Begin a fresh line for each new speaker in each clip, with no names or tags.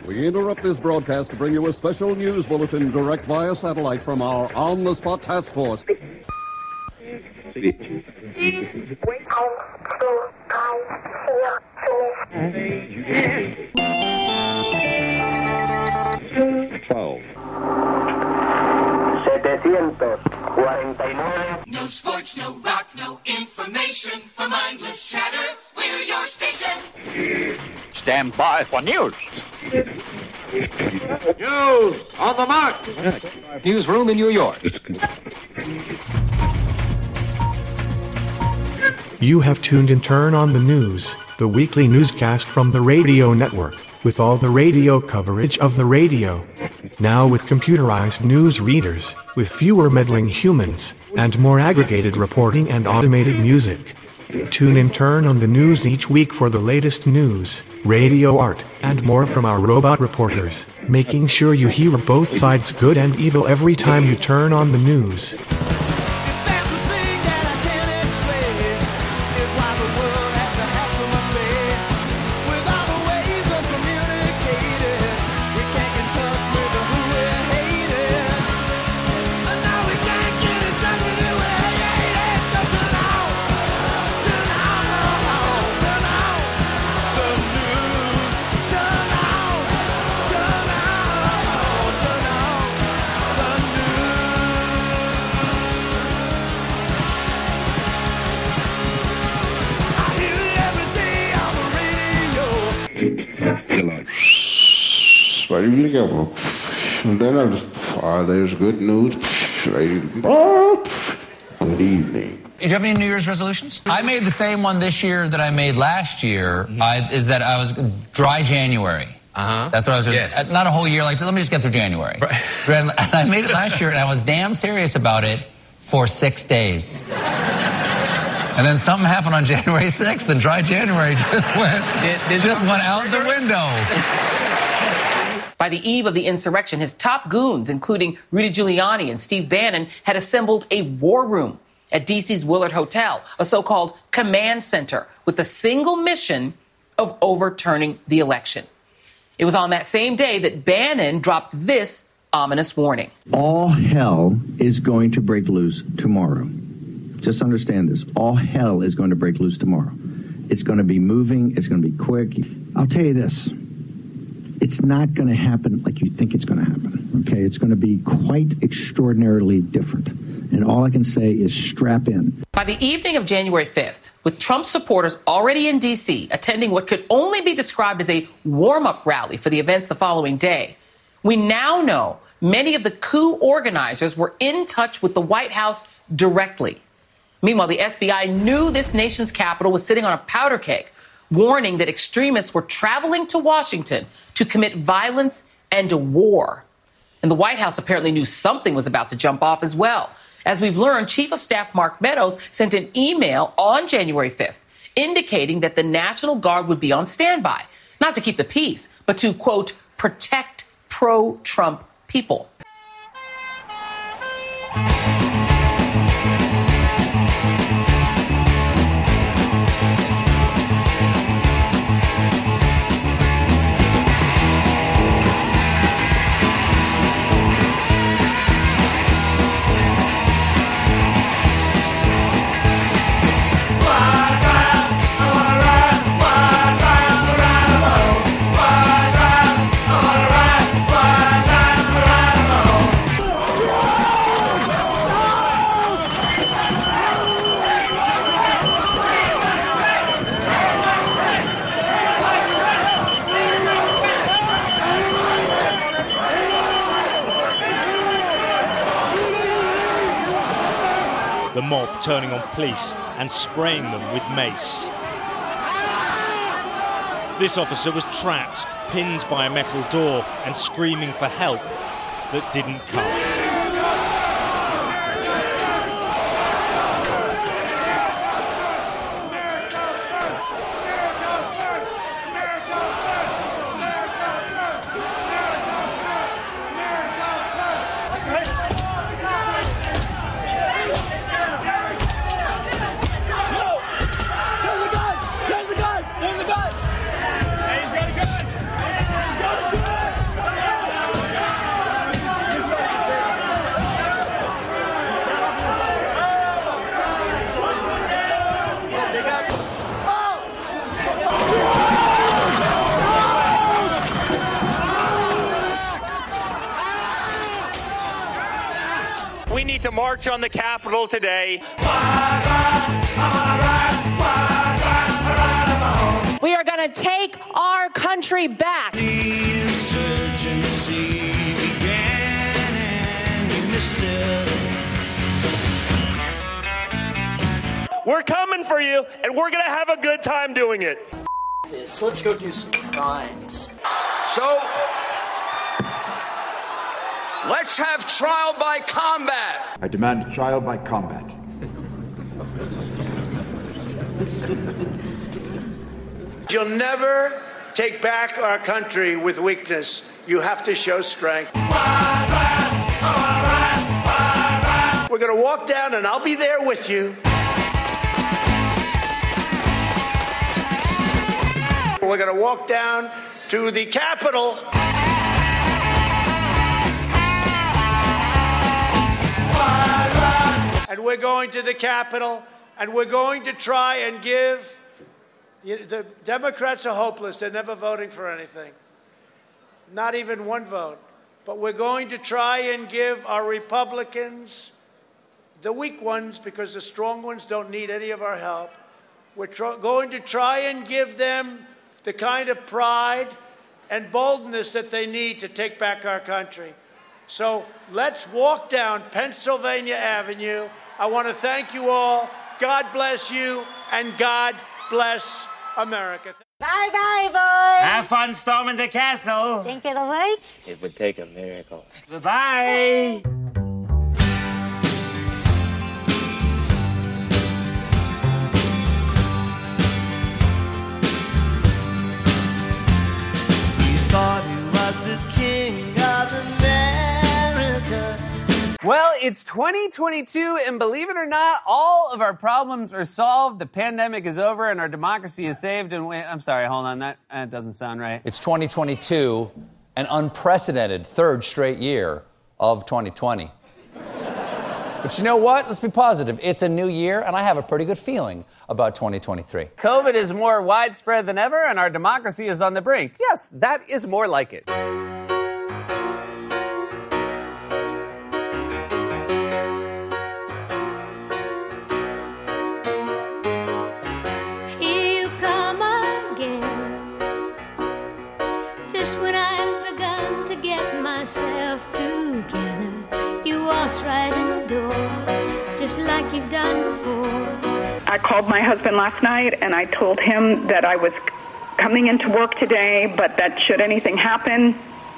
We interrupt this broadcast to bring you a special news bulletin direct via satellite from our on-the-spot task force.
No sports, no rock, no information. For mindless chatter, we're your station.
Stand by for news.
News on the mark.
Newsroom in New York.
You have tuned in Turn on the News, the weekly newscast from the radio network, with all the radio coverage of the radio. Now with computerized news readers, with fewer meddling humans, and more aggregated reporting and automated music. Tune in Turn on the News each week for the latest news, radio art, and more from our robot reporters, making sure you hear both sides good and evil every time you turn on the news.
And then I just, there's good news. Good evening.
Do you have any New Year's resolutions? I made the same one this year that I made last year, is that I was dry January. That's what I was doing.
Yes.
Not a whole year, like, let me just get through January. Right. And I made it last year, and I was damn serious about it for 6 days. And then something happened on January 6th, and dry January just went out the window.
By the eve of the insurrection, his top goons, including Rudy Giuliani and Steve Bannon, had assembled a war room at D.C.'s Willard Hotel, a so-called command center with the single mission of overturning the election. It was on that same day that Bannon dropped this ominous warning.
All hell is going to break loose tomorrow. Just understand this. All hell is going to break loose tomorrow. It's going to be moving. It's going to be quick. I'll tell you this. It's not going to happen like you think it's going to happen, okay? It's going to be quite extraordinarily different. And all I can say is strap in.
By the evening of January 5th, with Trump supporters already in D.C. attending what could only be described as a warm-up rally for the events the following day, we now know many of the coup organizers were in touch with the White House directly. Meanwhile, the FBI knew this nation's capital was sitting on a powder keg, warning that extremists were traveling to Washington to commit violence and a war. And the White House apparently knew something was about to jump off as well. As we've learned, Chief of Staff Mark Meadows sent an email on January 5th indicating that the National Guard would be on standby, not to keep the peace, but to, quote, protect pro-Trump people.
The mob turning on police and spraying them with mace. This officer was trapped, pinned by a metal door and screaming for help that didn't come.
to march on the Capitol today.
We are going to take our country back.
The insurgency began and you missed it.
We're coming for you, and we're going to have a good time doing it.
Let's go do some crimes.
So, let's have trial by combat.
I demand trial by combat.
You'll never take back our country with weakness. You have to show strength. We're going to walk down, and I'll be there with you. We're going to walk down to the Capitol. And we're going to the Capitol, and we're going to try and give... The Democrats are hopeless. They're never voting for anything. Not even one vote. But we're going to try and give our Republicans, the weak ones, because the strong ones don't need any of our help, we're going to try and give them the kind of pride and boldness that they need to take back our country. So let's walk down Pennsylvania Avenue. I want to thank you all. God bless you, and God bless America.
Bye-bye, boys.
Have fun storming the castle.
Think it'll work?
It would take a miracle. Bye-bye.
Thought he was the king of America.
Well, it's 2022, and believe it or not, all of our problems are solved. The pandemic is over, and our democracy is saved. And I'm sorry, hold on, that doesn't sound right.
It's 2022, an unprecedented third straight year of 2020. But you know what? Let's be positive. It's a new year, and I have a pretty good feeling about 2023.
COVID is more widespread than ever, and our democracy is on the brink. Yes, that is more like it.
Here you come again. Just when I've begun to get myself together, you waltz right in the door, just like you've done before.
I called my husband last night, and I told him that I was coming into work today, but that should anything happen,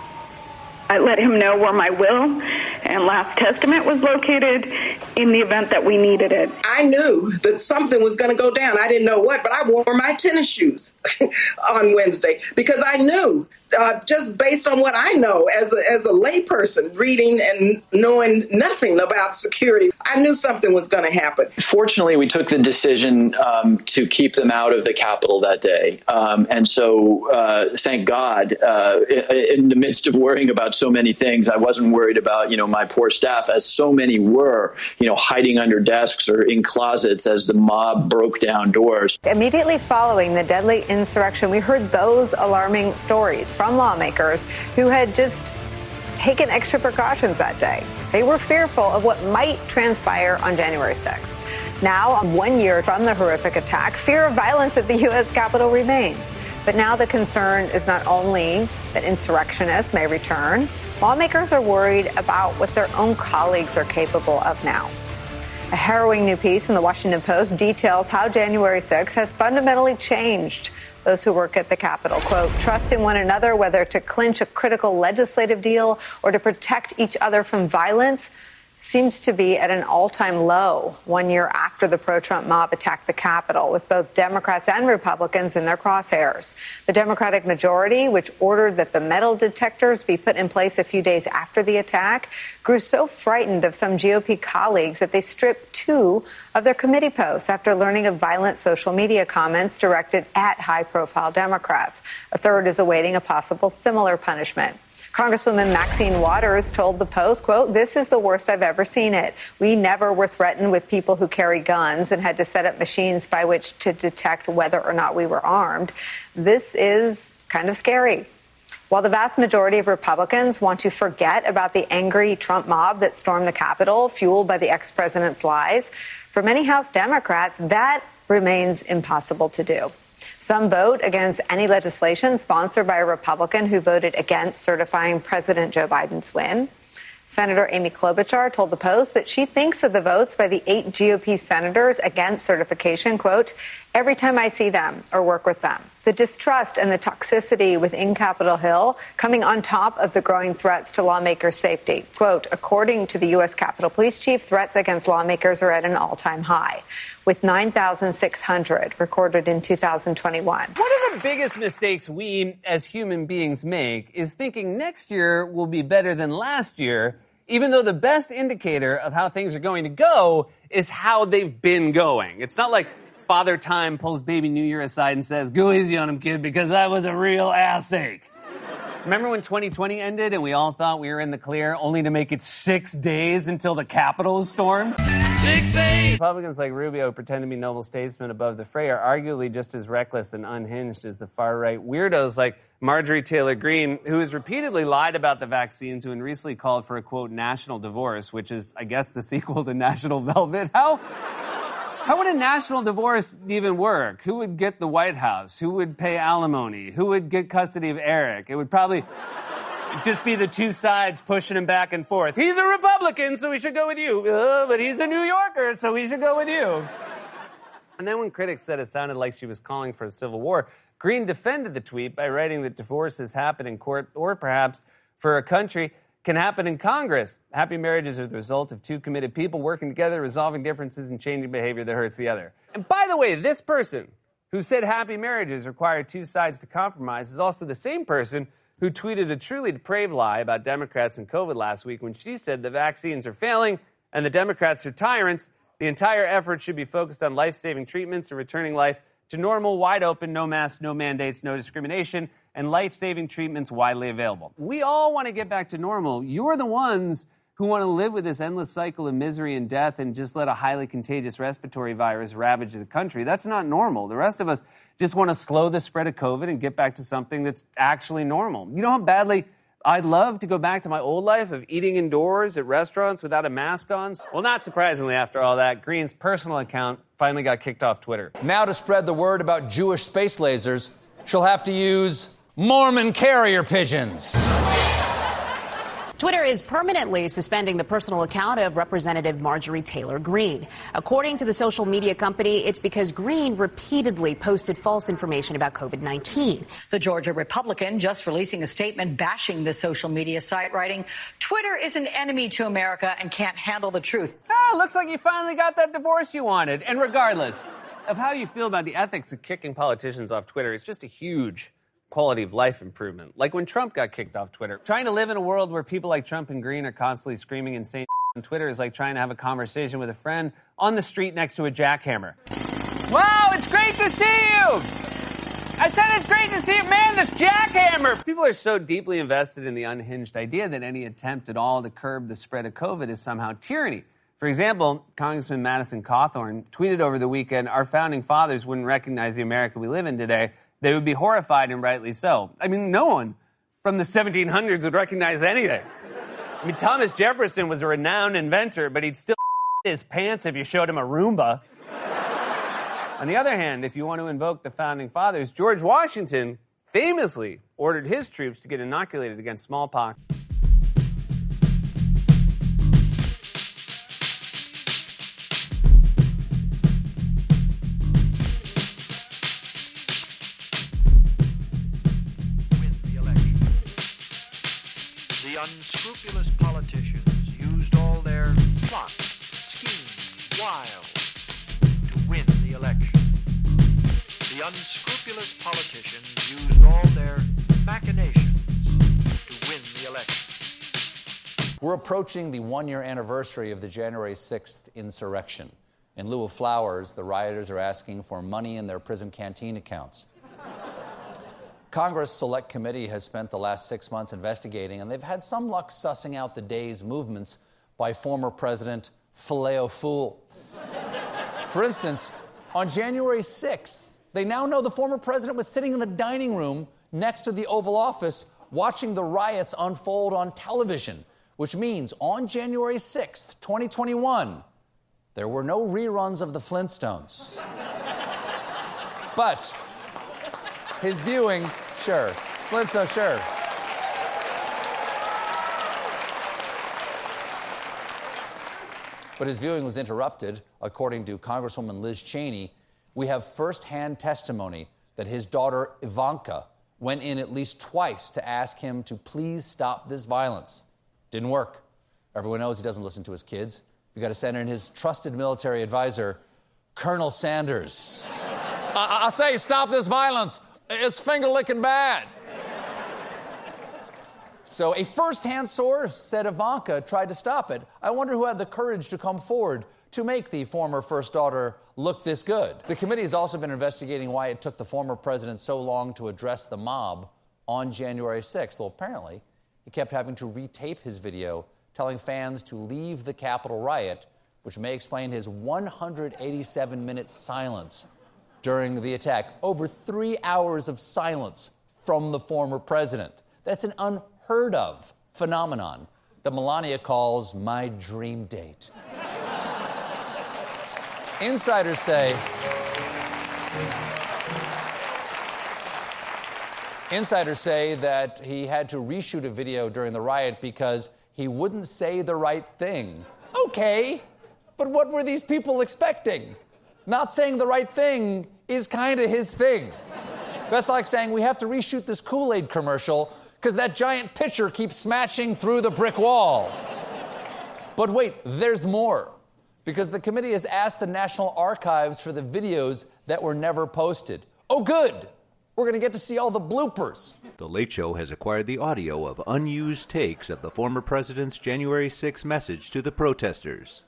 I let him know where my will and last testament was located in the event that we needed it.
I knew that something was going to go down. I didn't know what, but I wore my tennis shoes on Wednesday because I knew, just based on what I know as a layperson, reading and knowing nothing about security, I knew something was going to happen.
Fortunately, we took the decision to keep them out of the Capitol that day. And so, thank God, in the midst of worrying about so many things, I wasn't worried about, my poor staff, as so many were, hiding under desks or in closets as the mob broke down doors.
Immediately following the deadly insurrection, we heard those alarming stories from lawmakers who had just taken extra precautions that day. They were fearful of what might transpire on January 6th. Now, 1 year from the horrific attack, fear of violence at the U.S. Capitol remains. But now the concern is not only that insurrectionists may return, lawmakers are worried about what their own colleagues are capable of now. A harrowing new piece in the Washington Post details how January 6th has fundamentally changed those who work at the Capitol. Quote, trust in one another, whether to clinch a critical legislative deal or to protect each other from violence, seems to be at an all-time low 1 year after the pro-Trump mob attacked the Capitol, with both Democrats and Republicans in their crosshairs. The Democratic majority, which ordered that the metal detectors be put in place a few days after the attack, grew so frightened of some GOP colleagues that they stripped 2 of their committee posts after learning of violent social media comments directed at high-profile Democrats. A third is awaiting a possible similar punishment. Congresswoman Maxine Waters told the Post, quote, this is the worst I've ever seen it. We never were threatened with people who carry guns and had to set up machines by which to detect whether or not we were armed. This is kind of scary. While the vast majority of Republicans want to forget about the angry Trump mob that stormed the Capitol, fueled by the ex-president's lies, for many House Democrats, that remains impossible to do. Some vote against any legislation sponsored by a Republican who voted against certifying President Joe Biden's win. Senator Amy Klobuchar told the Post that she thinks of the votes by the 8 GOP senators against certification, quote, every time I see them or work with them. The distrust and the toxicity within Capitol Hill coming on top of the growing threats to lawmakers' safety. Quote, according to the U.S. Capitol Police Chief, threats against lawmakers are at an all-time high, with 9,600 recorded in 2021.
One of the biggest mistakes we as human beings make is thinking next year will be better than last year, even though the best indicator of how things are going to go is how they've been going. It's not like Father Time pulls baby New Year aside and says, go easy on him, kid, because that was a real ass ache. Remember when 2020 ended and we all thought we were in the clear, only to make it 6 days until the Capitol was stormed?
6 days!
Republicans like Rubio pretend to be noble statesmen above the fray are arguably just as reckless and unhinged as the far-right weirdos like Marjorie Taylor Greene, who has repeatedly lied about the vaccines and recently called for a, quote, national divorce, which is, I guess, the sequel to National Velvet. How would a national divorce even work? Who would get the White House? Who would pay alimony? Who would get custody of Eric? It would probably just be the two sides pushing him back and forth. He's a Republican, so we should go with you. But he's a New Yorker, so we should go with you. And then when critics said it sounded like she was calling for a civil war, Greene defended the tweet by writing that divorces happen in court, or perhaps for a country, can happen in Congress. Happy marriages are the result of two committed people working together, resolving differences and changing behavior that hurts the other. And by the way, this person who said happy marriages require two sides to compromise is also the same person who tweeted a truly depraved lie about Democrats and COVID last week when she said the vaccines are failing and the Democrats are tyrants. The entire effort should be focused on life-saving treatments and returning life to normal, wide open, no masks, no mandates, no discrimination, and life-saving treatments widely available. We all want to get back to normal. You're the ones who want to live with this endless cycle of misery and death and just let a highly contagious respiratory virus ravage the country. That's not normal. The rest of us just want to slow the spread of COVID and get back to something that's actually normal. You know how badly I'd love to go back to my old life of eating indoors at restaurants without a mask on? Well, not surprisingly, after all that, Greene's personal account finally got kicked off Twitter.
Now to spread the word about Jewish space lasers, she'll have to use Mormon carrier pigeons.
Twitter is permanently suspending the personal account of Representative Marjorie Taylor Greene. According to the social media company, it's because Greene repeatedly posted false information about COVID-19.
The Georgia Republican just releasing a statement bashing the social media site, writing, Twitter is an enemy to America and can't handle the truth.
Looks like you finally got that divorce you wanted. And regardless of how you feel about the ethics of kicking politicians off Twitter, it's just a huge quality of life improvement. Like when Trump got kicked off Twitter. Trying to live in a world where people like Trump and Greene are constantly screaming insane on Twitter is like trying to have a conversation with a friend on the street next to a jackhammer. Wow, it's great to see you! I said it's great to see you, man, this jackhammer! People are so deeply invested in the unhinged idea that any attempt at all to curb the spread of COVID is somehow tyranny. For example, Congressman Madison Cawthorn tweeted over the weekend, our founding fathers wouldn't recognize the America we live in today. They would be horrified, and rightly so. I mean, no one from the 1700s would recognize anything. I mean, Thomas Jefferson was a renowned inventor, but he'd still his pants if you showed him a Roomba. On the other hand, if you want to invoke the founding fathers, George Washington famously ordered his troops to get inoculated against smallpox.
Unscrupulous politicians used all their plots, schemes, wiles to win the election. The unscrupulous politicians used all their machinations to win the election.
We're approaching the one-year anniversary of the January 6th insurrection. In lieu of flowers, the rioters are asking for money in their prison canteen accounts. Congress Select Committee has spent the last 6 months investigating, and they've had some luck sussing out the day's movements by former President Filet-O-Fool. For instance, on January 6th, they now know the former president was sitting in the dining room next to the Oval Office watching the riots unfold on television, which means on January 6th, 2021, there were no reruns of the Flintstones. But his viewing, sure. Flintstones, sure. But his viewing was interrupted. According to Congresswoman Liz Cheney, we have firsthand testimony that his daughter Ivanka went in at least twice to ask him to please stop this violence. Didn't work. Everyone knows he doesn't listen to his kids. We got to send in his trusted military advisor, Colonel Sanders. I say stop this violence. It's finger-licking bad. So a first-hand source said Ivanka tried to stop it. I wonder who had the courage to come forward to make the former first daughter look this good. The committee has also been investigating why it took the former president so long to address the mob on January 6th. Well, apparently, he kept having to retape his video telling fans to leave the Capitol riot, which may explain his 187-minute silence during the attack. Over 3 hours of silence from the former president. That's an unheard of phenomenon that Melania calls my dream date. Insiders say that he had to reshoot a video during the riot because he wouldn't say the right thing. Okay, but what were these people expecting? Not saying the right thing is kind of his thing. That's like saying we have to reshoot this Kool-Aid commercial because that giant pitcher keeps smashing through the brick wall. But wait, there's more. Because the committee has asked the National Archives for the videos that were never posted. Oh, good. We're going to get to see all the bloopers.
The Late Show has acquired the audio of unused takes of the former president's January 6 message to the protesters.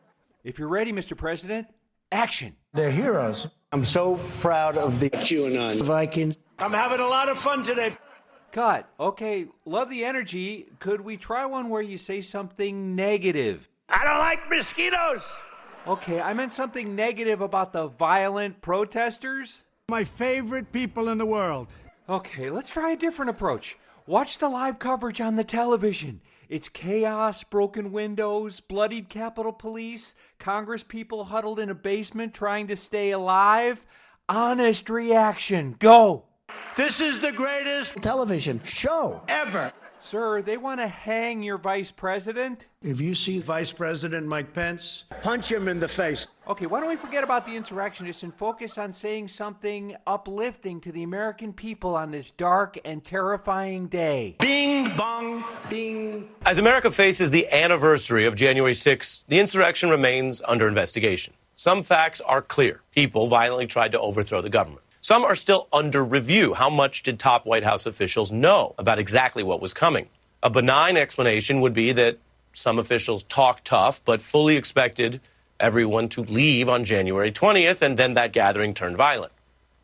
If you're ready, Mr. President, action.
They're heroes. I'm so proud of the QAnon Vikings.
I'm having a lot of fun today.
Cut. Okay, love the energy. Could we try one where you say something negative?
I don't like mosquitoes.
Okay, I meant something negative about the violent protesters.
My favorite people in the world.
Okay, let's try a different approach. Watch the live coverage on the television. It's chaos, broken windows, bloodied Capitol Police, Congress people huddled in a basement trying to stay alive. Honest reaction. Go.
This is the greatest
television show
ever.
Sir, they want to hang your vice president.
If you see Vice President Mike Pence, punch him in the face.
Okay, why don't we forget about the insurrectionists and focus on saying something uplifting to the American people on this dark and terrifying day?
Bing, bong, bing.
As America faces the anniversary of January 6th, the insurrection remains under investigation. Some facts are clear. People violently tried to overthrow the government. Some are still under review. How much did top White House officials know about exactly what was coming? A benign explanation would be that some officials talked tough, but fully expected everyone to leave on January 20th, and then that gathering turned violent.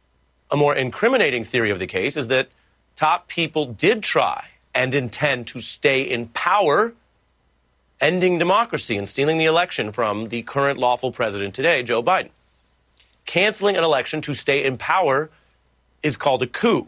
A more incriminating theory of the case is that top people did try and intend to stay in power, ending democracy and stealing the election from the current lawful president today, Joe Biden. Canceling an election to stay in power is called a coup,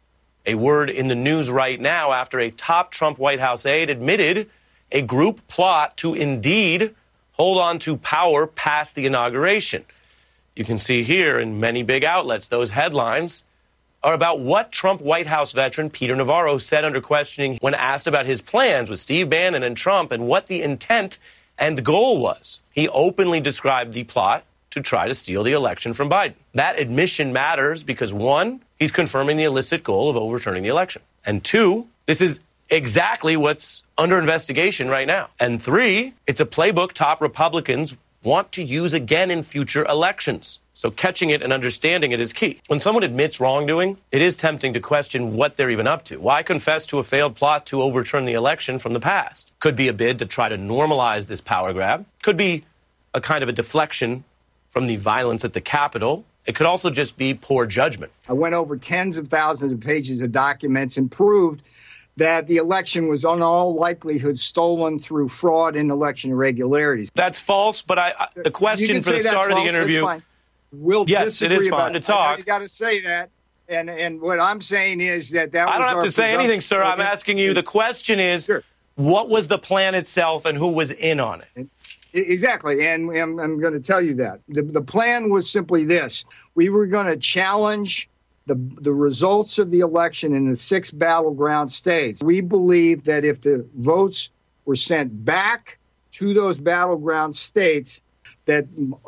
a word in the news right now after a top Trump White House aide admitted a group plot to indeed hold on to power past the inauguration. You can see here in many big outlets, those headlines are about what Trump White House veteran Peter Navarro said under questioning when asked about his plans with Steve Bannon and Trump and what the intent and goal was. He openly described the plot to try to steal the election from Biden. That admission matters because, one, he's confirming the illicit goal of overturning the election. And two, this is exactly what's under investigation right now. And three, it's a playbook top Republicans want to use again in future elections. So catching it and understanding it is key. When someone admits wrongdoing, it is tempting to question what they're even up to. Why confess to a failed plot to overturn the election from the past? Could be a bid to try to normalize this power grab. Could be a kind of a deflection from the violence at the Capitol. It could also just be poor judgment.
I went over tens of thousands of pages of documents and proved that the election was in all likelihood stolen through fraud and election irregularities.
That's false, but the question for the start of the interview...
We'll
yes, it is fine to talk.
You got to say that. And what I'm saying is that
I don't have to say anything, sir. I'm asking you. The question is, what was the plan itself and who was in on it?
Exactly. And I'm going to tell you that. The plan was simply this. We were going to challenge the results of the election in the 6 battleground states. We believe that if the votes were sent back to those battleground states, that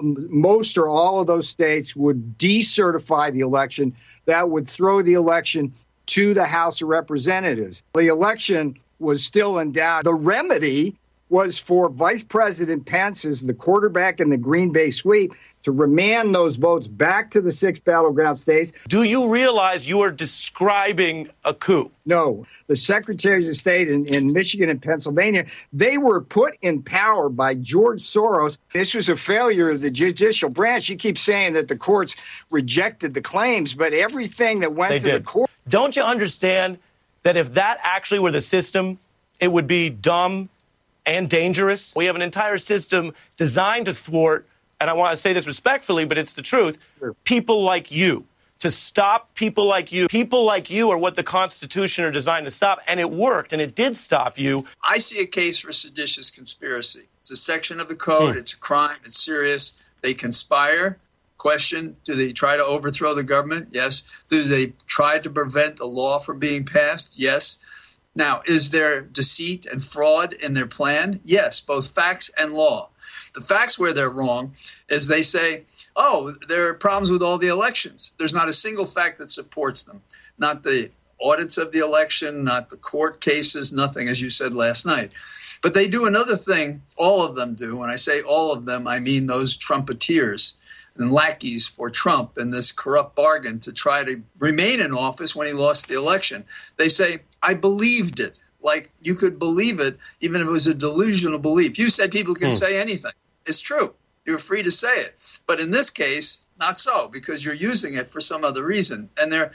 most or all of those states would decertify the election. That would throw the election to the House of Representatives. The election was still in doubt. The remedy was for Vice President Pence, as the quarterback in the Green Bay sweep, to remand those votes back to the 6 battleground states.
Do you realize you are describing a coup?
No. The secretaries of state in Michigan and Pennsylvania, they were put in power by George Soros. This was a failure of the judicial branch. You keep saying that the courts rejected the claims, but everything that went to the court.
Don't you understand that if that actually were the system, it would be dumb and dangerous? We have an entire system designed to thwart, and I want to say this respectfully, but it's the truth, people like you. To stop people like you. People like you are what the Constitution are designed to stop, and it worked, and it did stop you.
I see a case for seditious conspiracy. It's a section of the code. It's a crime. It's serious. They conspire. Question, do they try to overthrow the government? Yes. Do they try to prevent the law from being passed? Yes. Now, is there deceit and fraud in their plan? Yes, both facts and law. The facts where they're wrong is they say, oh, there are problems with all the elections. There's not a single fact that supports them. Not the audits of the election, not the court cases, nothing, as you said last night. But they do another thing, all of them do. When I say all of them, I mean those trumpeteers and lackeys for Trump in this corrupt bargain to try to remain in office when he lost the election. They say, I believed it. Like you could believe it, even if it was a delusional belief. You said people can say anything. It's true. You're free to say it. But in this case, not so, because you're using it for some other reason. And their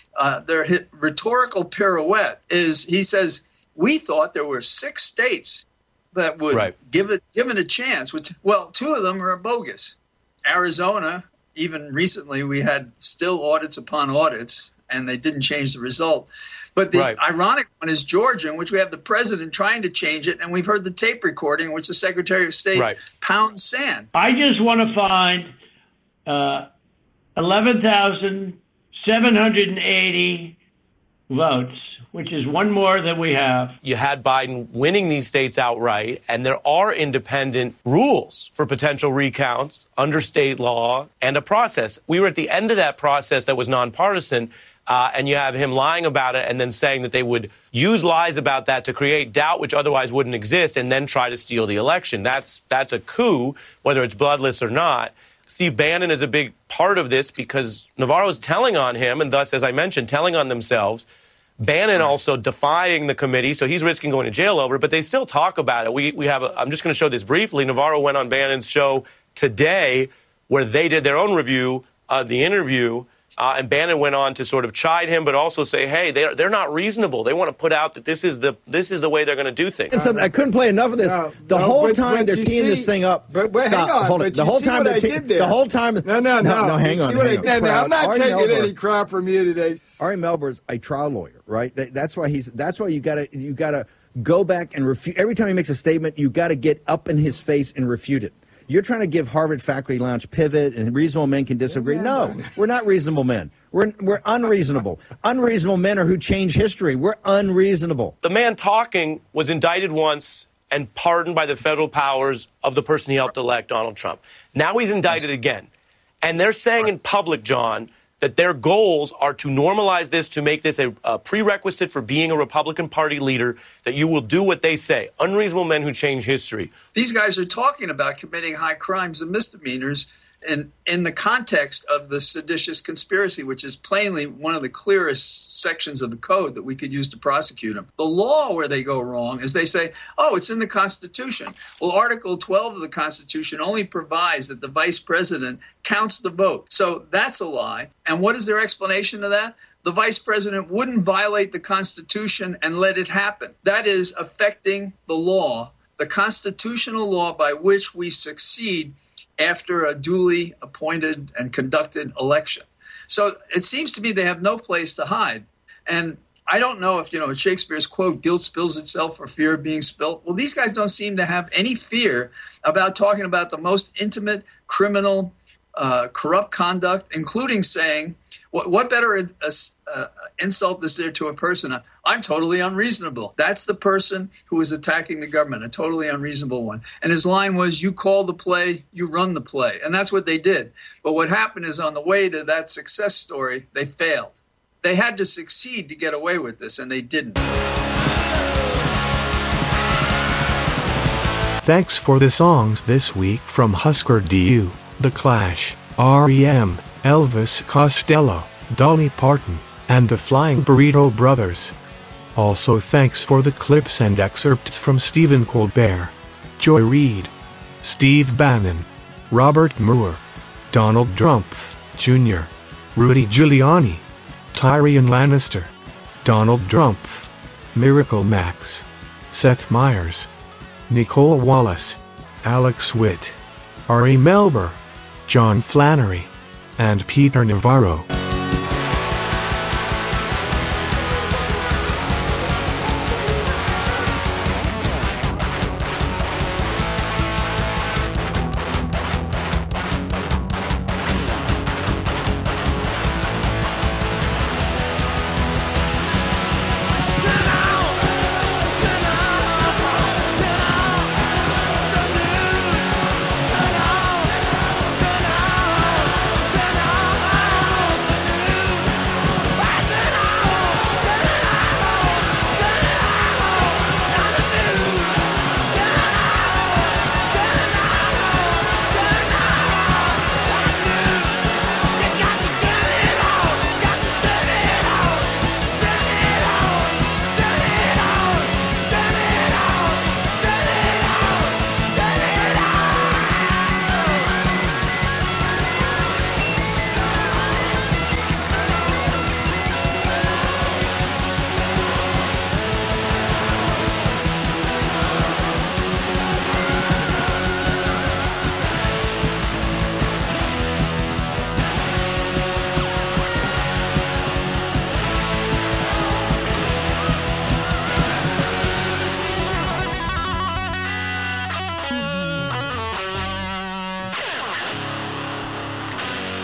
rhetorical pirouette is, he says, we thought there were 6 states that would give it a chance. Which, well, 2 of them are bogus. Arizona, even recently, we had still audits upon audits, and they didn't change the result. But the ironic one is Georgia, in which we have the president trying to change it, and we've heard the tape recording in which the Secretary of State pounds sand.
I just want to find 11,780 votes, which is one more than we have.
You had Biden winning these states outright, and there are independent rules for potential recounts under state law and a process. We were at the end of that process that was nonpartisan. And you have him lying about it and then saying that they would use lies about that to create doubt, which otherwise wouldn't exist, and then try to steal the election. That's a coup, whether it's bloodless or not. Steve Bannon is a big part of this because Navarro's telling on him, and thus, as I mentioned, telling on themselves. Bannon also defying the committee, so he's risking going to jail over it, but they still talk about it. We have I'm just going to show this briefly. Navarro went on Bannon's show today where they did their own review of the interview. And Bannon went on to sort of chide him, but also say, "Hey, they're not reasonable. They want to put out that this is the way they're going to do things."
I couldn't play enough of this. The whole time they're teeing this thing up.
But hang on.
Hold it. The whole time they're the whole time.
No.
Hang on.
I'm not taking any crap from you today.
Ari Melber's a trial lawyer, right? That's why you gotta go back and refute. Every time he makes a statement, you got to get up in his face and refute it. You're trying to give Harvard Faculty Lounge pivot and reasonable men can disagree. No, we're not reasonable men. We're unreasonable. Unreasonable men are who change history. We're unreasonable.
The man talking was indicted once and pardoned by the federal powers of the person he helped elect, Donald Trump. Now he's indicted again. And they're saying in public, John, that their goals are to normalize this, to make this a prerequisite for being a Republican Party leader, that you will do what they say. Unreasonable men who change history.
These guys are talking about committing high crimes and misdemeanors in the context of the seditious conspiracy, which is plainly one of the clearest sections of the code that we could use to prosecute them. The law where they go wrong is they say, oh, it's in the Constitution. Well, Article 12 of the Constitution only provides that the vice president counts the vote. So that's a lie. And what is their explanation of that? The vice president wouldn't violate the Constitution and let it happen. That is affecting the law, the constitutional law by which we succeed after a duly appointed and conducted election. So it seems to me they have no place to hide. And I don't know if, Shakespeare's quote, guilt spills itself for fear of being spilt. Well, these guys don't seem to have any fear about talking about the most intimate, criminal, corrupt conduct, including saying, what better insult is there to a person? I'm totally unreasonable. That's the person who is attacking the government, a totally unreasonable one. And his line was, you call the play, you run the play. And that's what they did. But what happened is on the way to that success story, they failed. They had to succeed to get away with this, and they didn't.
Thanks for the songs this week from Husker Du, The Clash, R.E.M., Elvis Costello, Dolly Parton, and the Flying Burrito Brothers. Also thanks for the clips and excerpts from Stephen Colbert, Joy Reid, Steve Bannon, Robert Muir, Donald Trump Jr., Rudy Giuliani, Tyrion Lannister, Donald Trump, Miracle Max, Seth Meyers, Nicole Wallace, Alex Witt, Ari Melber, John Flannery, and Peter Navarro.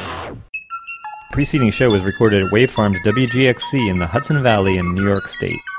The preceding show was recorded at Wave Farms WGXC in the Hudson Valley in New York State.